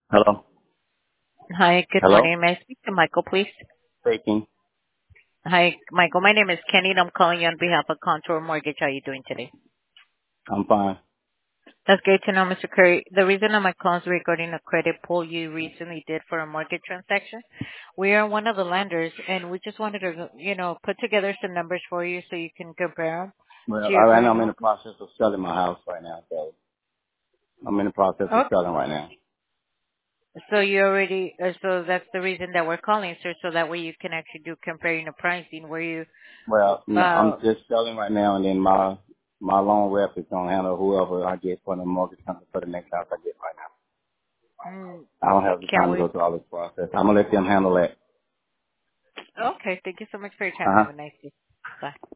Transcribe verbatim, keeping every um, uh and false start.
Hello? Hi, good Hello? morning. May I speak to Michael, please? Speaking. Hi, Michael. My name is Kenny, and I'm calling you on behalf of Contour Mortgage. How are you doing today? I'm fine. That's great to know, Mister Curry. The reason of my call is regarding a credit pull you recently did for a mortgage transaction. We are one of the lenders, and we just wanted to, you know, put together some numbers for you so you can compare them Well, to I, your right now current I'm in home. the process of selling my house right now, so I'm in the process of Oh, selling right now. so you already, uh, so that's the reason that we're calling, sir, so that way you can actually do comparing the pricing where you, Well, no, I'm uh, just selling right now, and then my my loan rep is gonna handle whoever I get for the mortgage company for the next house I get right now. mm, I don't have the can time to we go through all this process. I'm gonna let them handle that. Okay. Thank you so much for your time. Uh huh. Have a nice day. Bye.